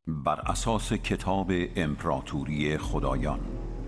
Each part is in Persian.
بر اساس کتاب امپراتوری خدایان.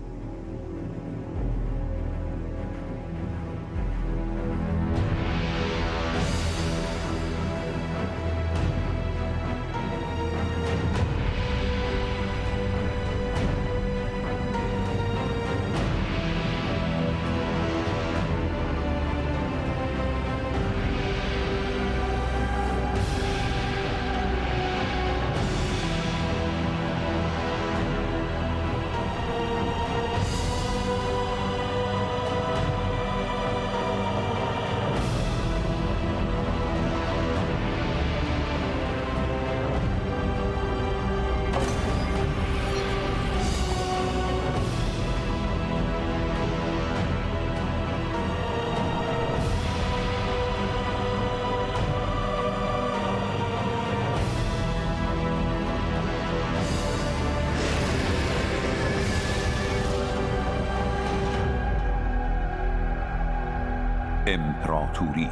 امپراتوری.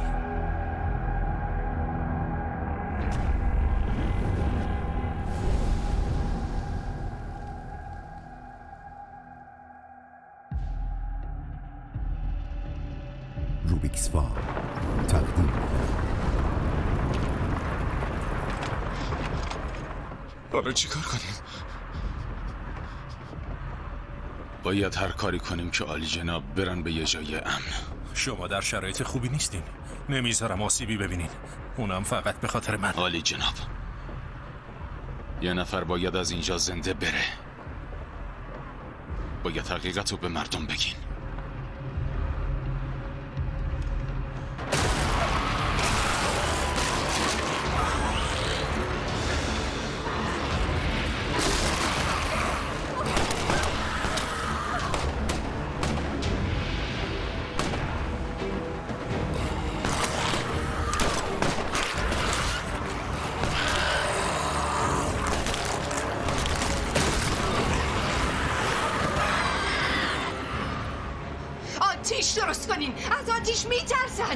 روبیکس فار تقدیم. حالا چی کار کنیم؟ باید هر کاری کنیم که عالی جناب برن به یه جای امن. شما در شرایط خوبی نیستین. نمیذارم آسیبی ببینین، اونم فقط به خاطر من. عالی جناب، یه نفر باید از اینجا زنده بره. باید حقیقت رو به مردم بگین. آتیش درست کنین، از آتیش میترسن.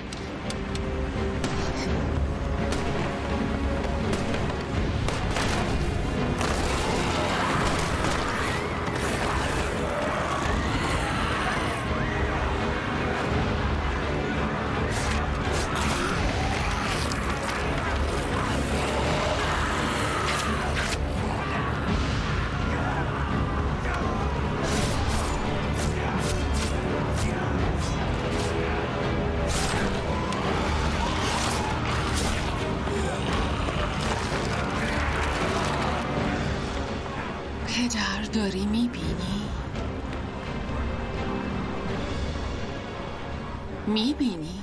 پدر، داری میبینی؟ میبینی؟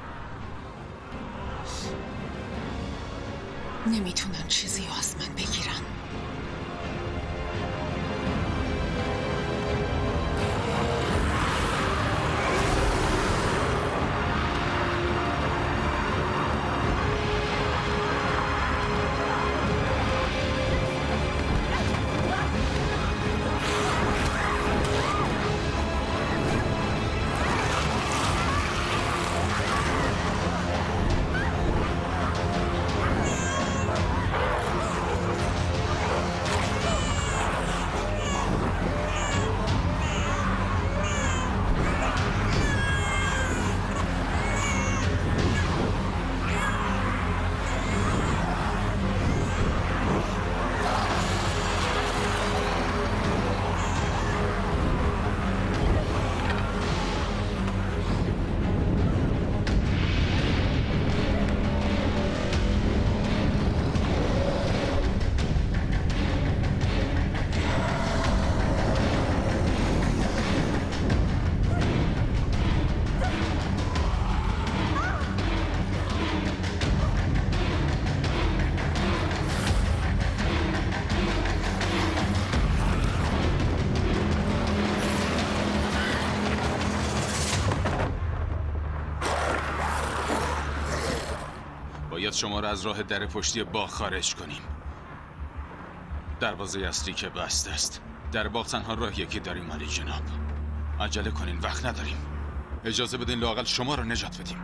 نمیتونن چیزی از من بگیرن. باید شما را از راه در پشتی باغ خارج کنیم. دروازه اصلی که بسته است. در باغ تنها راه یکی داریم عالی جناب. عجله کنین، وقت نداریم. اجازه بدین لااقل شما را نجات بدیم.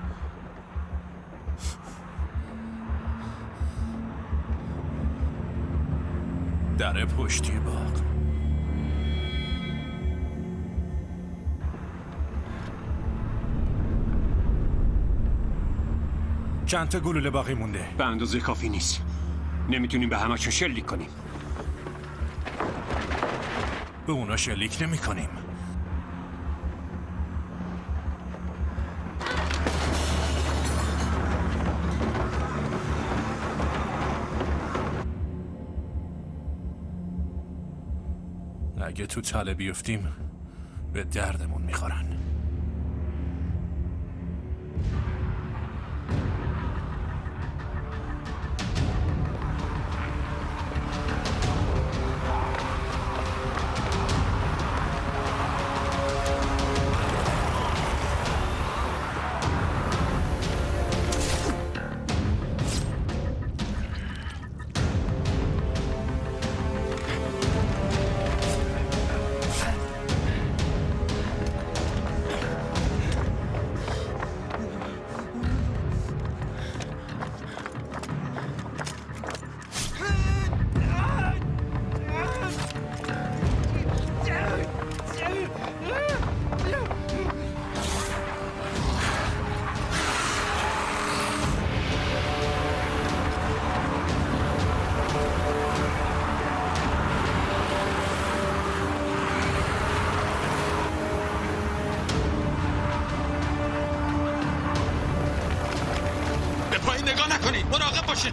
در پشتی باغ. چند تا گلوله باقی مونده؟ به اندازه کافی نیست. نمیتونیم به همشون شلیک کنیم. به اونا شلیک نمی کنیم. اگه تو تله بیفتیم به دردمون میخورن. نگاه نکنید، مراقب باشید.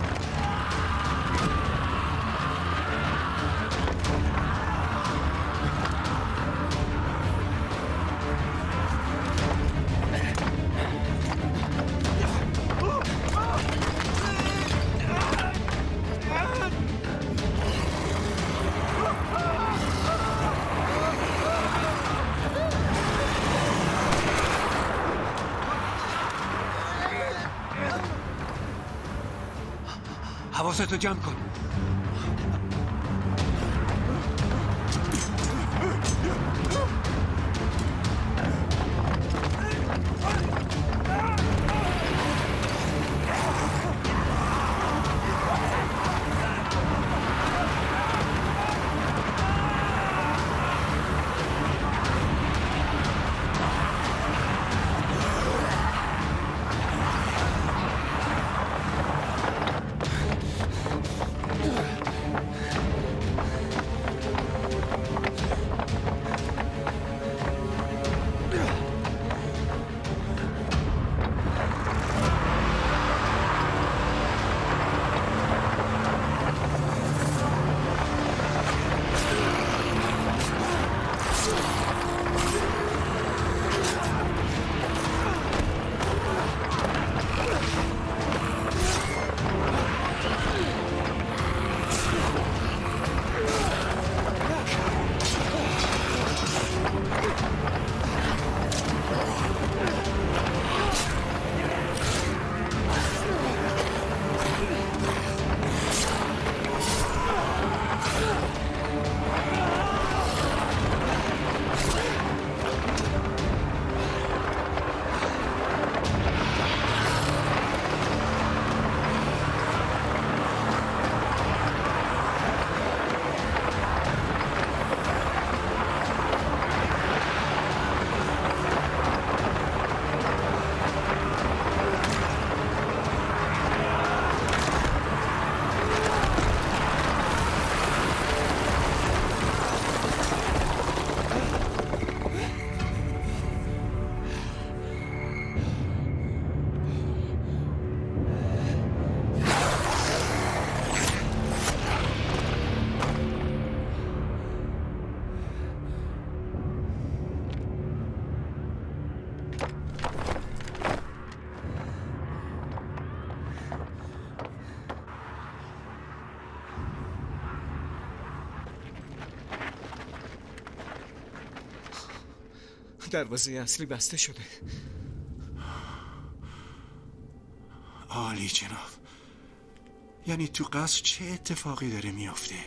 حواستو جمع کن. دروازه اصلی بسته شده. عالی جناب. یعنی تو قصر چه اتفاقی داره میافته؟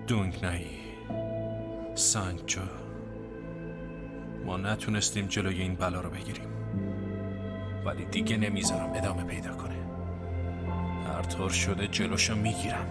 دونگ نایی سانچو، ما نتونستیم جلوی این بلا رو بگیریم، ولی دیگه نمیذارم ادامه پیدا کنه. هر طور شده جلوشو میگیرم.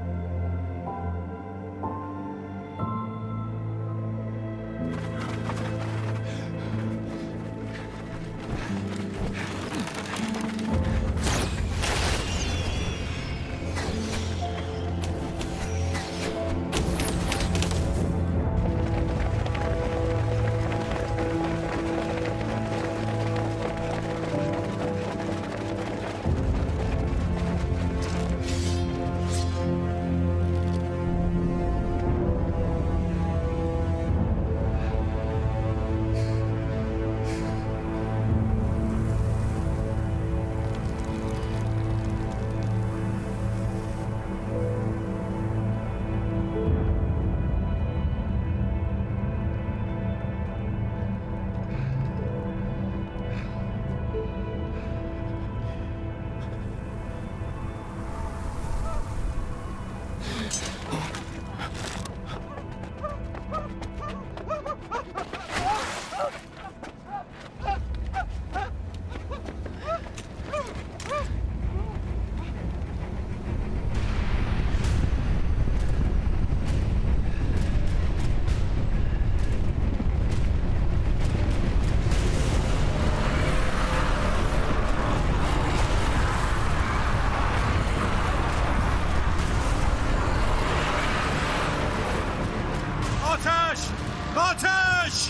آتش!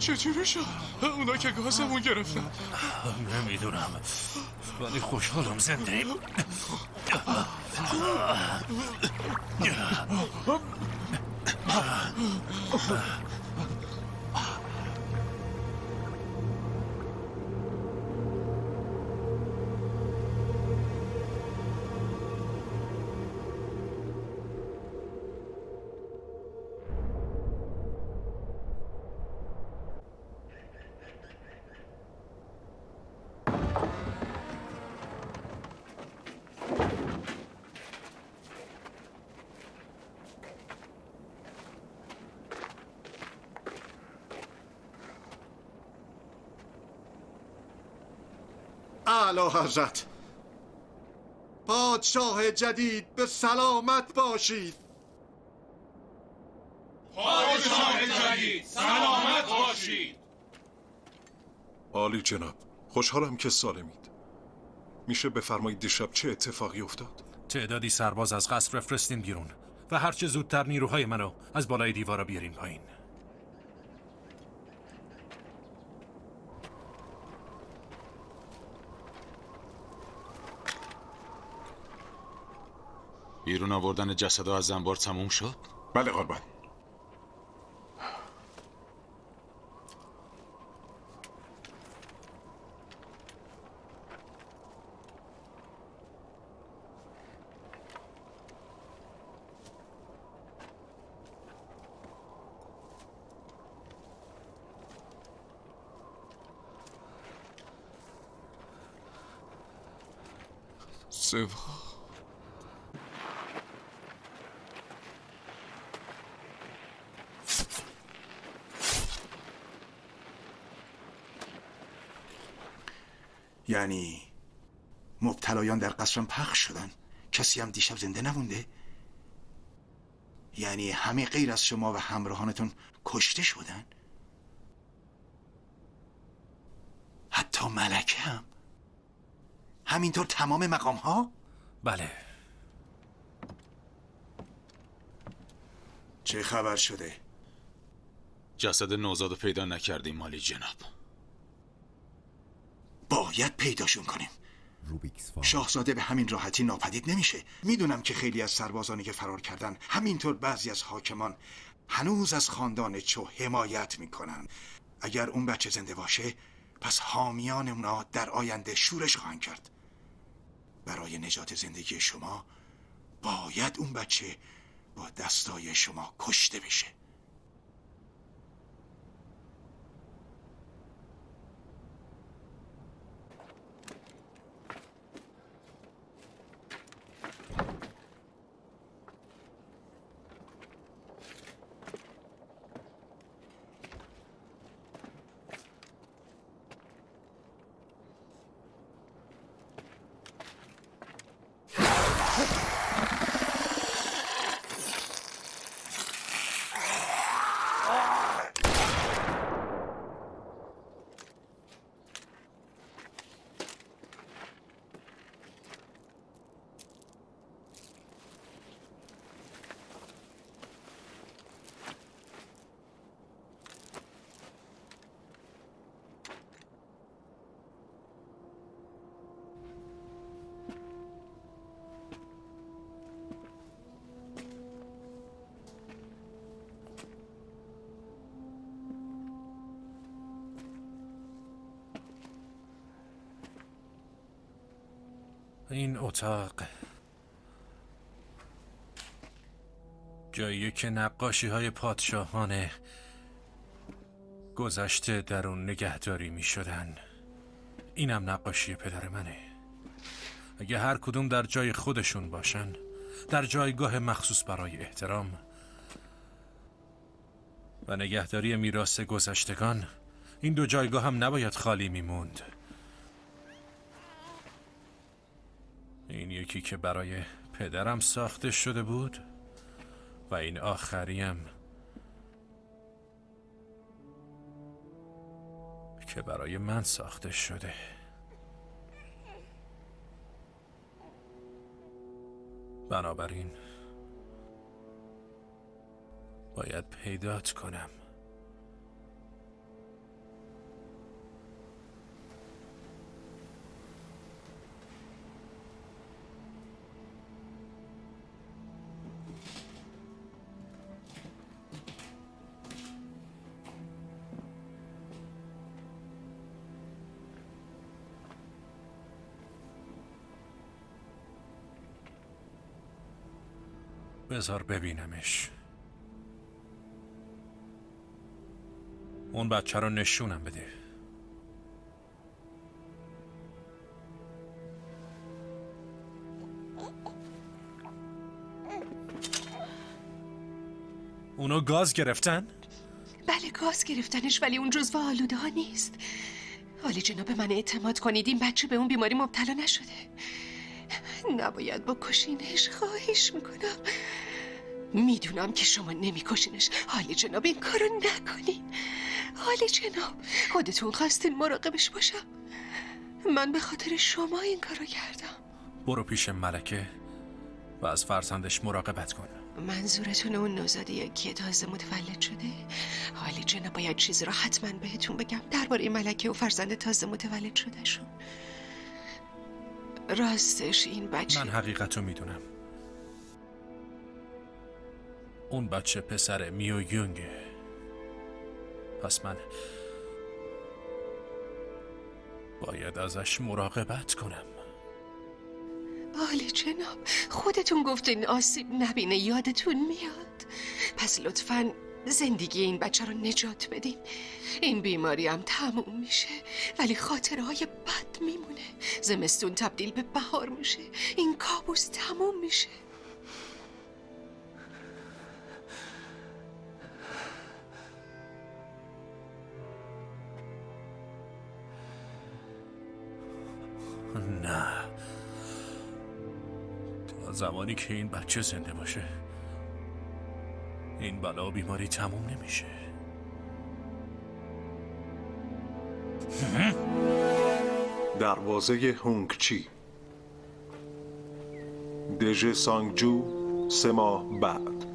چجوری شد؟ اونا که گازمون گرفتن. نمیدونم ولی خوشحالم زنده. اعلی حضرت، پادشاه جدید به سلامت باشید. پادشاه جدید سلامت باشید. عالی جناب، خوشحالم که سالمید. میشه بفرمایید دیشب چه اتفاقی افتاد؟ تعدادی سرباز از قصر فرستین بیرون و هرچه زودتر نیروهای منو از بالای دیوارا بیارین پایین. بیرون آوردن جسدها از انبار تموم شد؟ بله قربان. سوا یعنی مبتلایان در قصرم پخش شدن؟ کسی هم دیشب زنده نمونده؟ یعنی همه غیر از شما و همراهانتون کشته شدن؟ حتی ملکه هم؟ همینطور تمام مقام ها؟ بله. چه خبر شده؟ جسد نوزادو پیدا نکردیم مالی جناب. باید پیداشون کنیم. شاهزاده به همین راحتی ناپدید نمیشه. میدونم که خیلی از سربازانی که فرار کردن، همینطور بعضی از حاکمان هنوز از خاندان چو حمایت میکنن. اگر اون بچه زنده باشه، پس حامیان اونا در آینده شورش خواهند کرد. برای نجات زندگی شما باید اون بچه با دستای شما کشته بشه. این اتاق جایی که نقاشی های پادشاهان گذشته در اون نگهداری می شدن. اینم نقاشی پدر منه. اگه هر کدوم در جای خودشون باشن، در جایگاه مخصوص برای احترام و نگهداری میراث گذشتگان، این دو جایگاه هم نباید خالی می موند. این یکی که برای پدرم ساخته شده بود و این آخریم که برای من ساخته شده. بنابراین باید پیدات کنم بذار ببینمش. اون بچه رو نشونم بده. اونو گاز گرفتن؟ بله گاز گرفتنش، ولی اون جزو آلوده ها نیست. عالی جناب من اعتماد کنید، این بچه به اون بیماری مبتلا نشده. نباید بکشینش، خواهش میکنم. میدونم که شما نمیکشینش. عالی جناب این کارو نکنین. عالی جناب خودتون خواستین مراقبش باشم. من به خاطر شما این کارو کردم. برو پیش ملکه و از فرزندش مراقبت کن. منظورتون اون نوزادیه که تازه متولد شده؟ عالی جناب باید چیزی را حتما بهتون بگم درباره ملکه و فرزند تازه متولد شده شون. راستش این بچه، من حقیقتو میدونم. اون بچه پسر میو یونگه. پس من باید ازش مراقبت کنم. عالی جناب خودتون گفتین آسیب نبینه، یادتون میاد. پس لطفاً زندگی این بچه رو نجات بدین. این بیماری هم تموم میشه ولی خاطره های بد میمونه. زمستون تبدیل به بهار میشه، این کابوس تموم میشه. نه، تا زمانی که این بچه زنده باشه این بلا و بیماری تموم نمیشه. دروازه هونگ چی. دژ سانگجو 3 ماه بعد.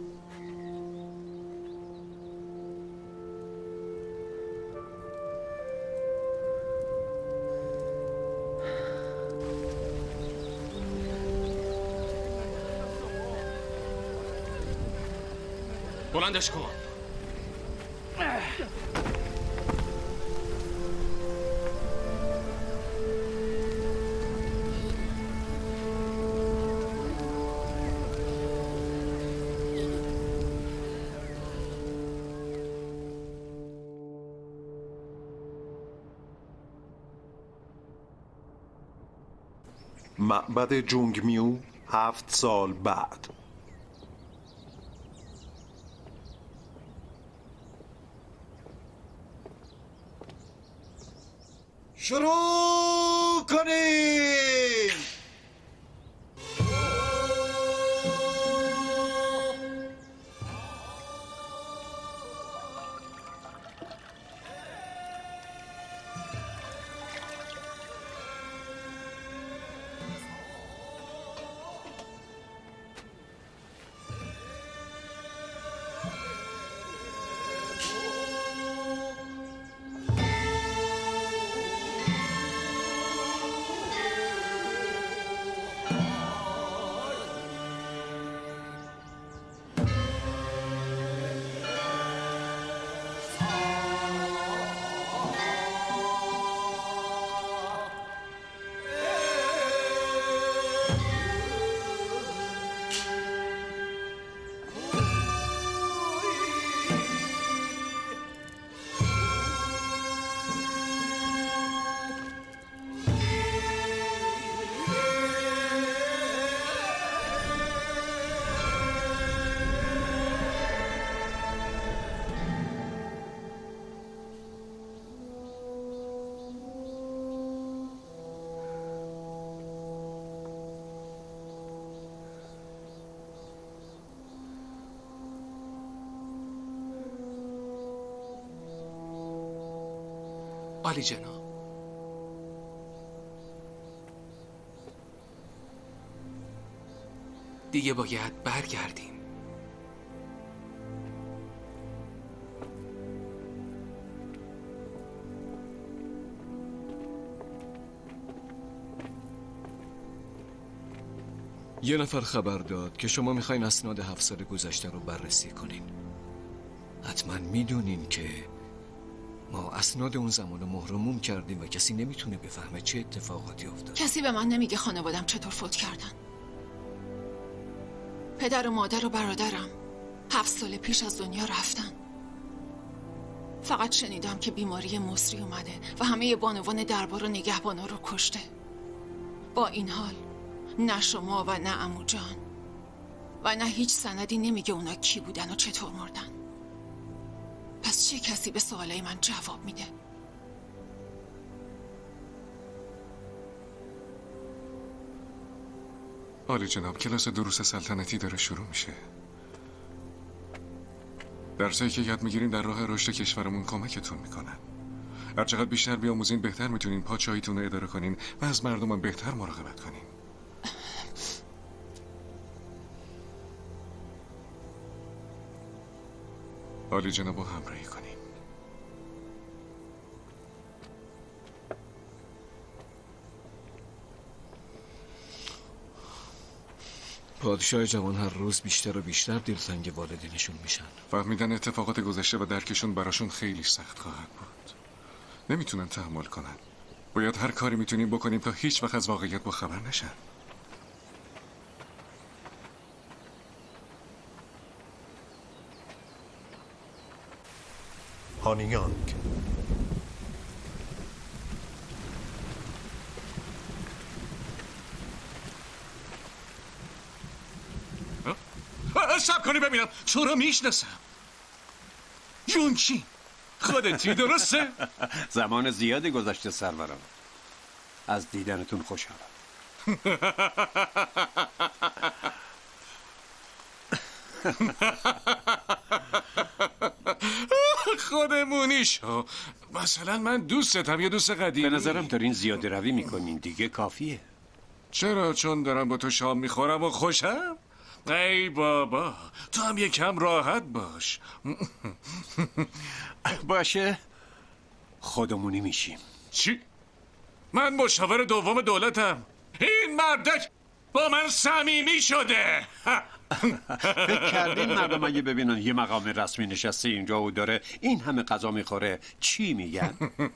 بلندش کن. معبد جونگ میو 7 سال بعد. شروع کنیم. عالی جناب دیگه باید برگردیم. یه نفر خبر داد که شما میخواین اسناد 7 سال گذشته رو بررسی کنین. حتما میدونین که ما اسناد اون زمان رو مهرموم کردیم و کسی نمیتونه بفهمه چه اتفاقاتی افتاد. کسی به من نمیگه خانوادم چطور فوت کردن. پدر و مادر و برادرم 7 سال پیش از دنیا رفتن. فقط شنیدم که بیماری مصری اومده و همه بانوان دربار و نگهبانا رو کشته. با این حال نه شما و نه عمو جان و نه هیچ سندی نمیگه اونا کی بودن و چطور مردن. پس چه کسی به سوالای من جواب میده؟ عالی جناب، کلاس دروس سلطنتی داره شروع میشه. درسایی که یاد میگیریم در راه رشد کشورمون کمکتون میکنن. هر چقدر بیشتر بیاموزین بهتر میتونین پادشاهیتون رو اداره کنین و از مردمان بهتر مراقبت کنین. عالی جناب رو همراهی کنین. پادشاه جوان هر روز بیشتر و بیشتر دلتنگ والدینشون میشن. فهمیدن اتفاقات گذشته و درکشون براشون خیلی سخت خواهد بود. نمیتونن تحمل کنن. باید هر کاری میتونیم بکنیم تا هیچ وقت از واقعیت با خبر نشن. هانیانگ سب کنی ببینم تو رو میشناسم. یونچین خودتی درسته؟ زمان زیادی گذشته سرورم. از دیدنتون خوشحالم. خودمونی شو. مثلا من دوستتم، یه دوست قدیمی. به نظرم دارین زیاده روی میکنین، دیگه کافیه. چرا؟ چون دارم با تو شام میخورم و خوشم؟ ای بابا تو هم یکم راحت باش. باشه خودمونی میشیم. چی؟ من مشاور دوم دولتم. این مردک با من صمیمی شده. فکر کردین مردم اگه ببینن یه مقام رسمی نشسته اینجا و داره این همه غذا میخوره چی میگن؟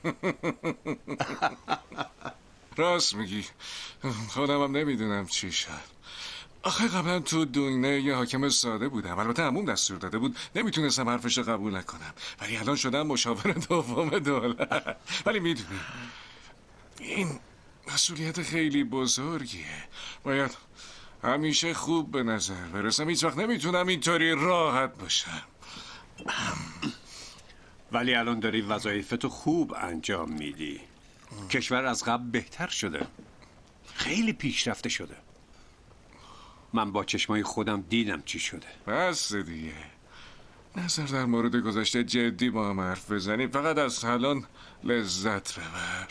راست میگی. خودم هم نمیدونم چی شد. آخه قبلا تو دونه یه حاکم ساده بودم. البته عموم دستور داده بود نمیتونستم حرفش رو قبول نکنم، ولی الان شدم مشاور دوم دولت. ولی میدونی این مسئولیت خیلی بزرگیه. باید همیشه خوب به نظر برسم. هیچ وقت نمیتونم اینطوری راحت باشم. ولی الان داری وظایفتو خوب انجام میدی. کشور از قبل بهتر شده، خیلی پیشرفته شده. من با چشمای خودم دیدم چی شده. بس دیگه، نظر در مورد گذشته جدی با هم حرف بزنیم. فقط از الان لذت ببر.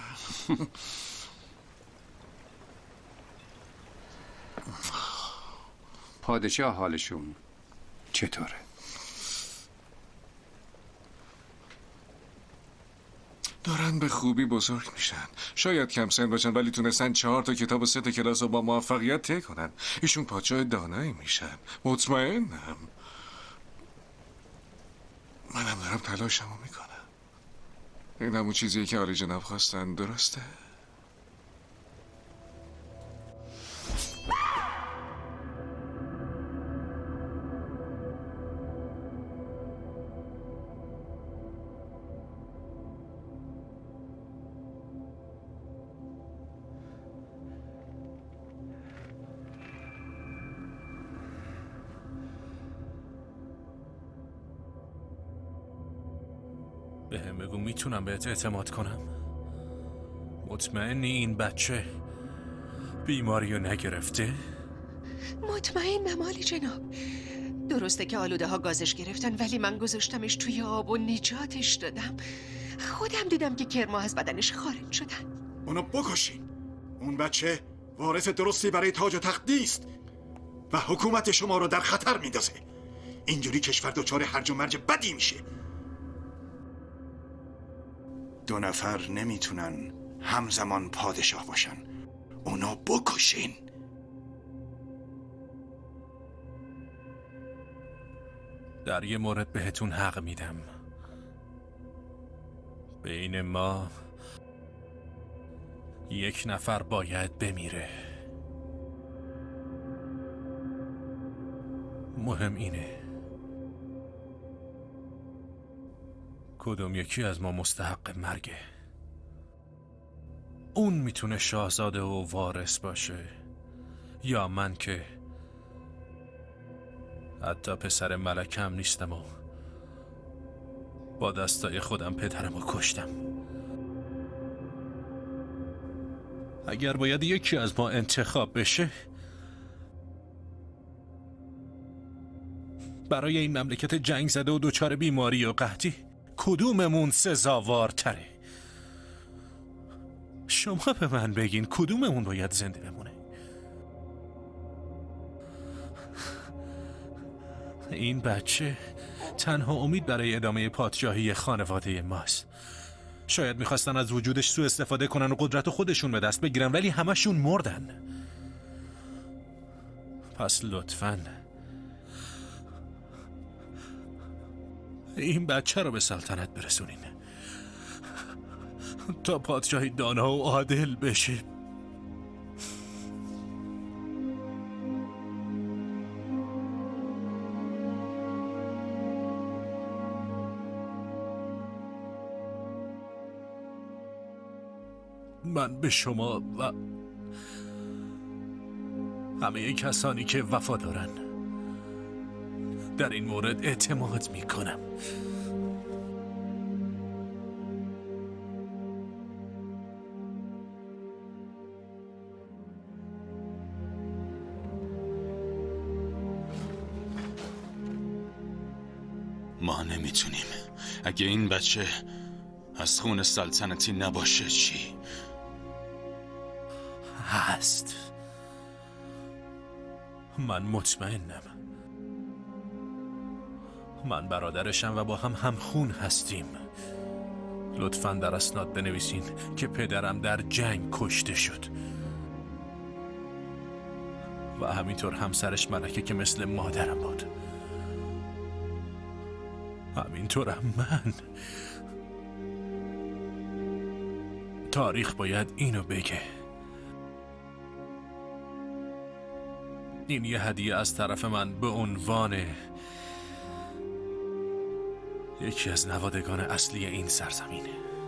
پادشاه حالشون چطوره؟ دارن به خوبی بزرگ میشن. شاید کم سن باشن ولی تونستن 4 تا کتاب و 3 تا کلاس رو با موفقیت طی کنن. ایشون پادشاه دانایی میشن، مطمئنم. منم دارم تلاشمو میکنم. این همون چیزیه که عالی جناب خواستن، درسته؟ بهم بگو میتونم بهت اعتماد کنم؟ مطمئنی این بچه بیماریو نگرفته؟ مطمئنم عالی جناب. درسته که آلوده ها گازش گرفتن ولی من گذاشتمش توی آب و نجاتش دادم. خودم دیدم که کرما از بدنش خارج شدن. اونو بکشین. اون بچه وارث درستی برای تاج و تخت نیست و حکومت شما رو در خطر میندازه. اینجوری کشور دچار هرج و مرج بدی میشه. 2 نفر نمیتونن همزمان پادشاه باشن. اونو بکشین. در یه مورد بهتون حق میدم. بین ما 1 نفر باید بمیره. مهم اینه کدوم یکی از ما مستحق مرگه. اون میتونه شاهزاده و وارث باشه یا من که حتی پسر ملکم نیستم و با دستای خودم پدرم رو کشتم. اگر باید یکی از ما انتخاب بشه، برای این مملکت جنگ زده و دچار بیماری و قحطی کدوممون سزاوارتره؟ شما به من بگین کدوممون باید زنده بمونه؟ این بچه تنها امید برای ادامه پادشاهی خانواده ماست. شاید میخواستن از وجودش سوء استفاده کنن و قدرت خودشون به دست بگیرن، ولی همشون مردن. پس لطفاً این بچه رو به سلطنت برسونین تا پادشاهی دانا و عادل بشه. من به شما و همه کسانی که وفا دارن در این مورد اعتماد می کنم. ما نمیتونیم. اگه این بچه از خون سلطنتی نباشه چی؟ هست. من مطمئنم. من برادرشم و با هم خون هستیم. لطفاً در اسناد بنویسین که پدرم در جنگ کشته شد و همینطور همسرش ملکه که مثل مادرم بود. همینطورم من. تاریخ باید اینو بگه. این یه هدیه از طرف من به عنوان یکی از نوادگان اصلی این سرزمینه.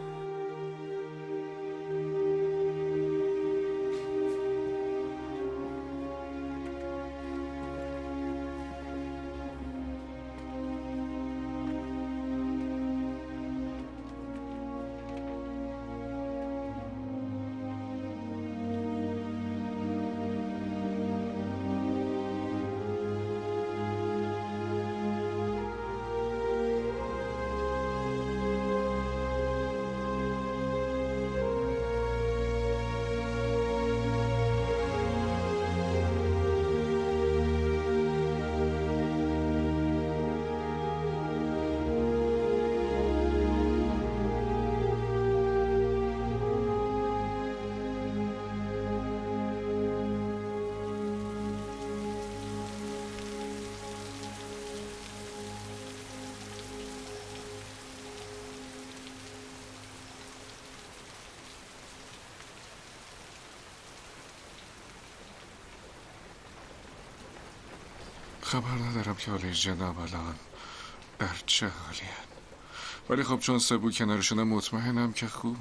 خبر ندارم که حالی جناب الان در چه حالی هست. ولی خب چون سبو کنارشونه مطمئنم که خوبه.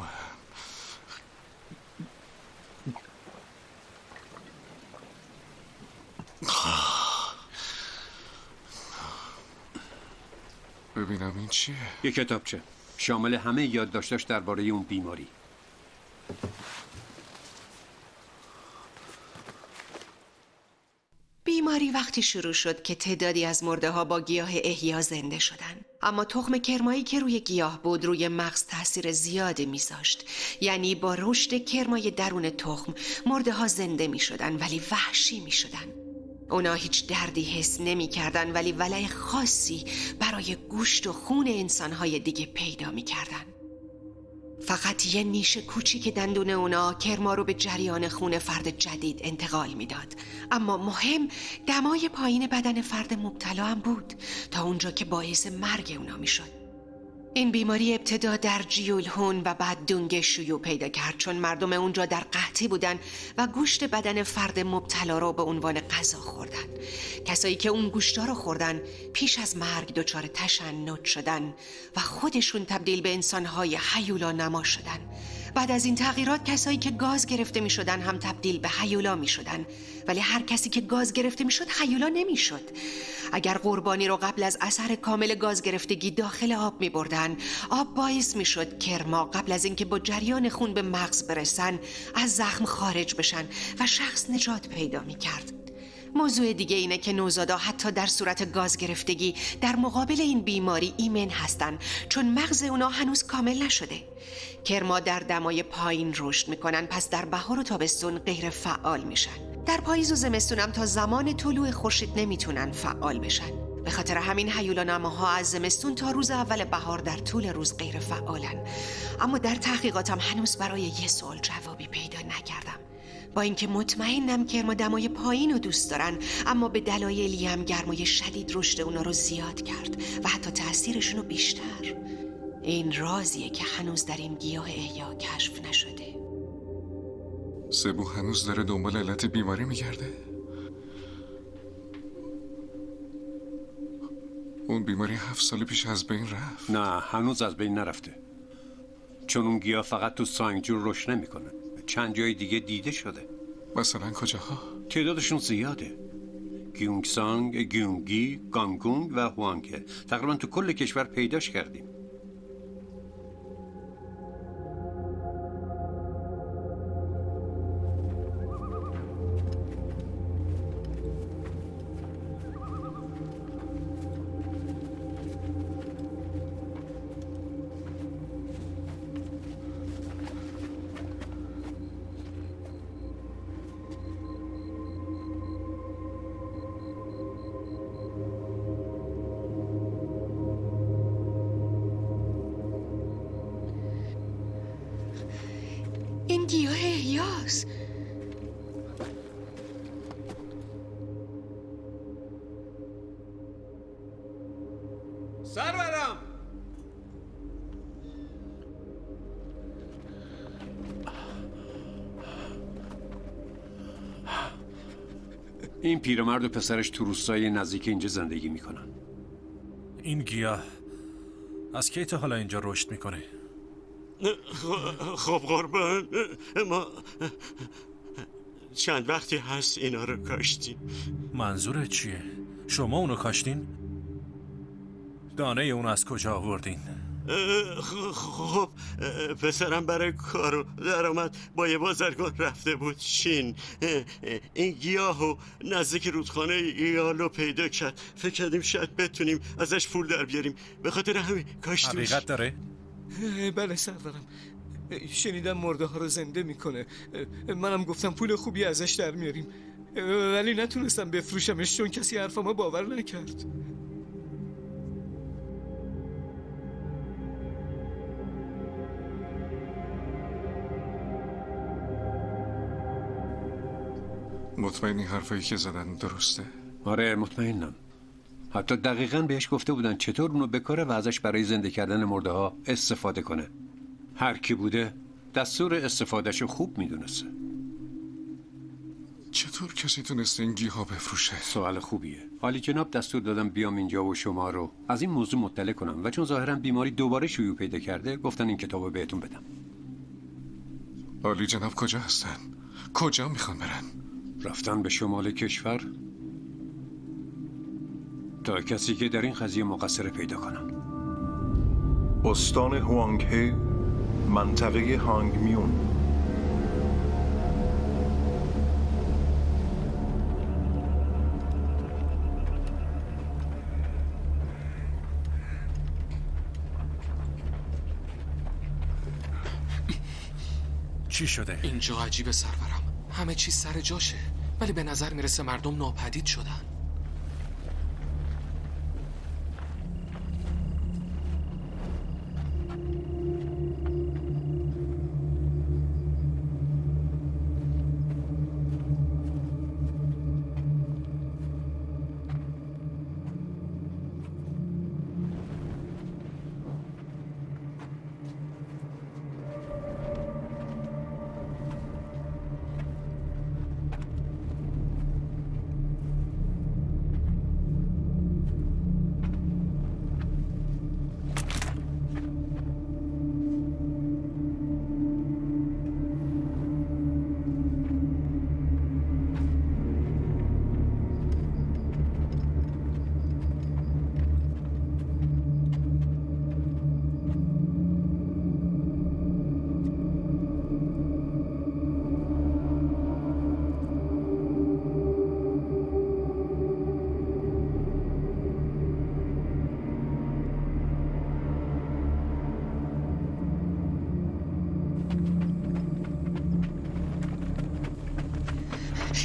ببینم این چیه؟ یه کتابچه شامل همه یادداشتاش درباره اون بیماری. بیماری وقتی شروع شد که تعدادی از مرده ها با گیاه احیا زنده شدن. اما تخم کرمایی که روی گیاه بود روی مغز تاثیر زیادی میذاشت. یعنی با رشد کرمای درون تخم مرده ها زنده می شدن ولی وحشی می شدن. اونا هیچ دردی حس نمی کردن ولی ولع خاصی برای گوشت و خون انسانهای دیگه پیدا می کردن. فقط یه نیش کوچیک دندون اونا کرما رو به جریان خون فرد جدید انتقال میداد. اما مهم دمای پایین بدن فرد مبتلا هم بود تا اونجا که باعث مرگ اونا میشد. این بیماری ابتدا در جیولهون و بعد دونگ شیوع پیدا کرد، چون مردم اونجا در قحطی بودن و گوشت بدن فرد مبتلا رو به عنوان غذا خوردن. کسایی که اون گوشتا رو خوردن پیش از مرگ دچار تشنج شدن و خودشون تبدیل به انسانهای هیولا نما شدن. بعد از این تغییرات کسایی که گاز گرفته می شدن هم تبدیل به هیولا می شدن، ولی هر کسی که گاز گرفته می شد هیولا نمی شد. اگر قربانی رو قبل از اثر کامل گاز گرفتگی داخل آب می بردن، آب باعث می شد کرما قبل از اینکه با جریان خون به مغز برسن از زخم خارج بشن و شخص نجات پیدا می کرد. موضوع دیگه اینه که نوزادا حتی در صورت گاز گرفتگی در مقابل این بیماری ایمن هستن، چون مغز اونا هنوز کامل نشده. کرما در دمای پایین رشد میکنن، پس در بهار و تابستون غیر فعال میشن. در پاییز و زمستون هم تا زمان طلوع خورشید نمیتونن فعال بشن. به خاطر همین هیولانماها از زمستون تا روز اول بهار در طول روز غیر فعالن. اما در تحقیقاتم هنوز برای یه سوال جوابی پیدا نکردم. با اینکه مطمئنم کرما دمای پایین رو دوست دارن، اما به دلایلی هم گرمای شدید رشد اونا رو زیاد کرد و حتی تأثیرشون رو بیشتر. این رازیه که هنوز در این گیاه احیا کشف نشده. سبو هنوز داره دنبال علت بیماری میگرده؟ اون بیماری 7 سال پیش از بین رفت؟ نه، هنوز از بین نرفته، چون اون گیاه فقط تو سانگجور رشد نمیکنه، چند جای دیگه دیده شده. مثلا کجاها؟ تعدادشون زیاده. گیونگسانگ، گیونگی، گانگونگ و هوانگه. تقریبا تو کل کشور پیداش کردیم. این گیاه احیاست. سرورم! این پیرمرد و پسرش تو روستای نزدیک اینجا زندگی میکنن. این گیاه از کی تا حالا اینجا رشد میکنه؟ خب قربان، ما چند وقتی هست اینا رو کاشتیم. منظورت چیه؟ شما اونو کاشتین؟ دانه اونو از کجا آوردین؟ خب پسرم برای کارو در آمد، با یه بازرگان رفته بود چین. این گیاهو نزدیک رودخانه ایالو پیدا کرد. فکر کردیم شاید بتونیم ازش پول در بیاریم، به خاطر همین کاشتیمش. حقیقت داره؟ بله سرورم، شنیدم مرده ها رو زنده میکنه. منم گفتم پول خوبی ازش در میاریم، ولی نتونستم بفروشمش چون کسی حرفمو باور نکرد. مطمئنی حرفایی که زدن درسته؟ آره مطمئنم. حتی دقیقاً بهش گفته بودن چطور اونو بکاره و ازش برای زنده کردن مرده ها استفاده کنه. هر کی بوده دستور استفادهشو خوب میدونسته. چطور کسی تونسته این گیاه بفروشه؟ سوال خوبیه. عالی جناب دستور دادم بیام اینجا و شما رو از این موضوع مطلع کنم و چون ظاهراً بیماری دوباره شیوع پیدا کرده گفتن این کتابو بهتون بدم. عالی جناب کجا هستن؟ کجا میخوان برن؟ رفتن به شمال کشور تا کسی که در این قضیه مقصر پیدا کنن. استان هوانگه، منطقه هانگمیون. چی شده؟ اینجا عجیبه سرورم، همه چیز سر جاشه، ولی به نظر میرسه مردم ناپدید شدن.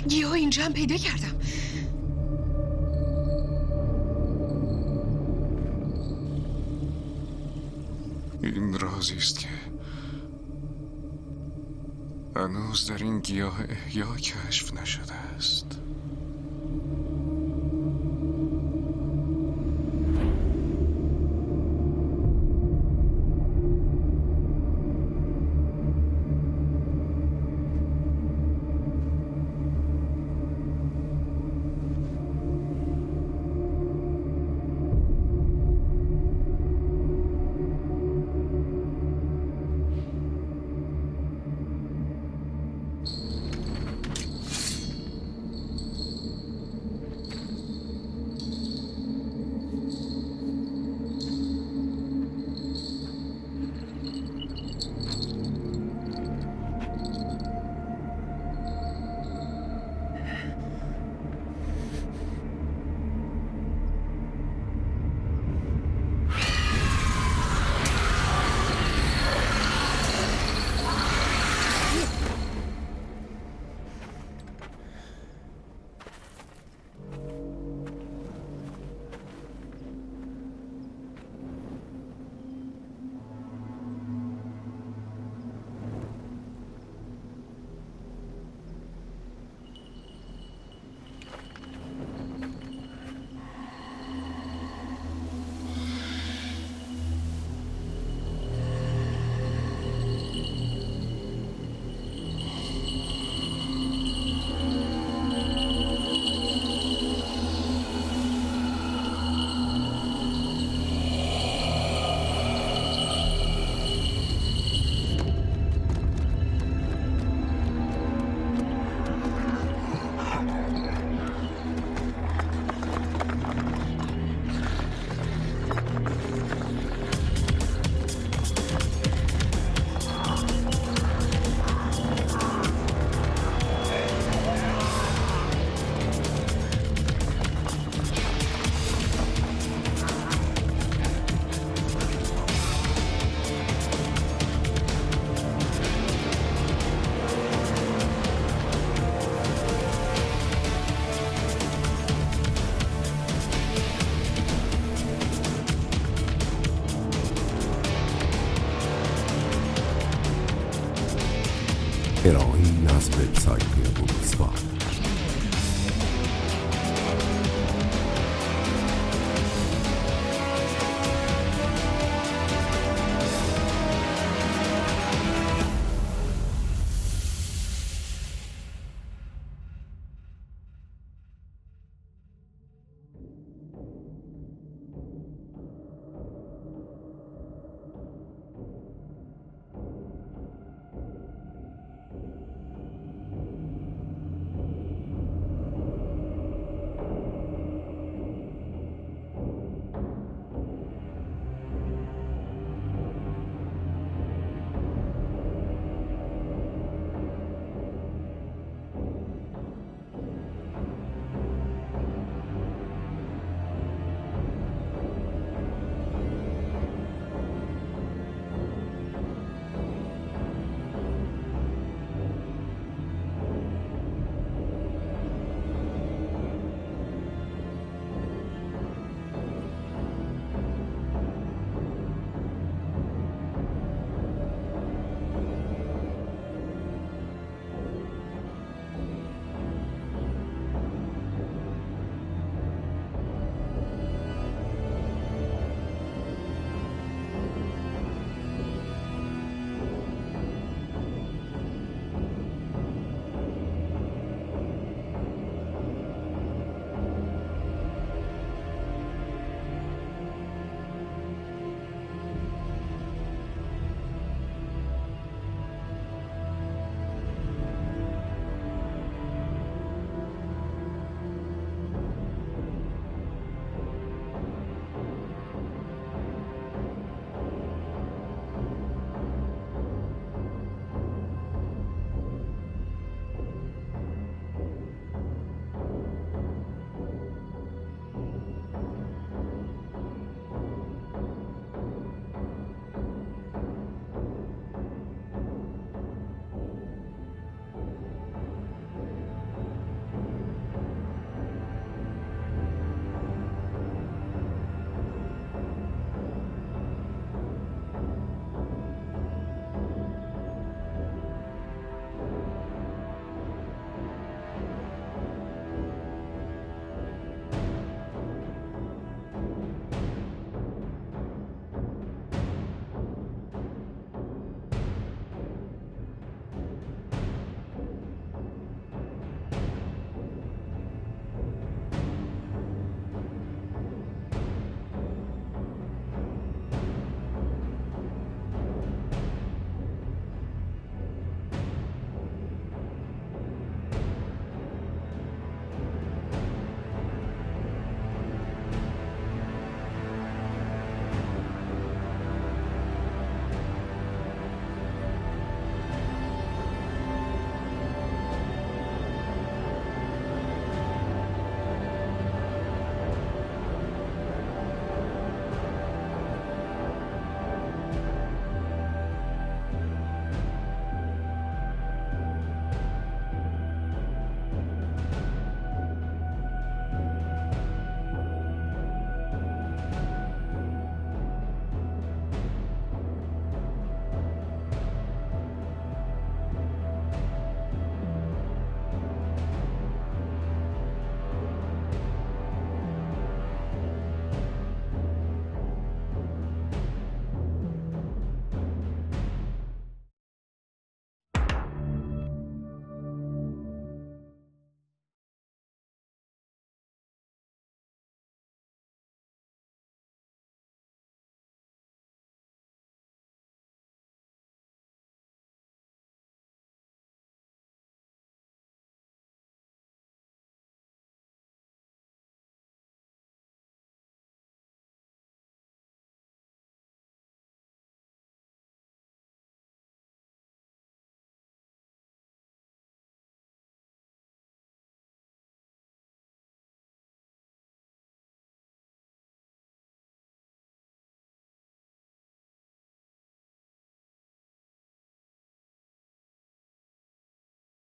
گیاه اینجا هم پیدا کردم. این رازی است که هنوز در این گیاه احیا کشف نشده است. ارائه‌ای از وبسایت بوکسفار.